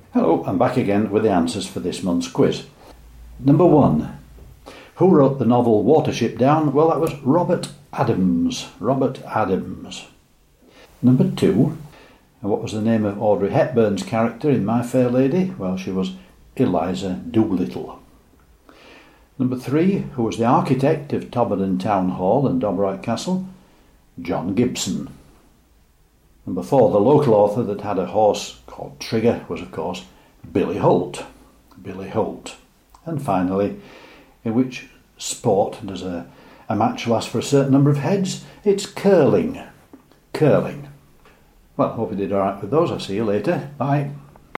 Hello, I'm back again with the answers for this month's quiz. Number 1. Who wrote the novel Watership Down? Well, that was Robert Adams. Robert Adams. Number 2. And what was the name of Audrey Hepburn's character in My Fair Lady? Well, she was Eliza Doolittle. Number 3. Who was the architect of Todmorden Town Hall and Dobroyd Castle? John Gibson. Number 4. The local author that had a horse called Trigger was, of course, Billy Holt. Billy Holt. And finally, in which sport does a match last for a certain number of heads? It's curling. Curling. Well, hope you did alright with those. I'll see you later. Bye.